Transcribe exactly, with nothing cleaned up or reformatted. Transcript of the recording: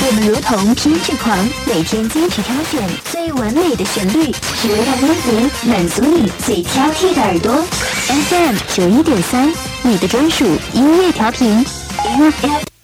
我们如同偏执狂，每天坚持挑选最完美的旋律，只为让音符满足你最挑剔的耳朵。F M 九一点三，你的专属音乐调频。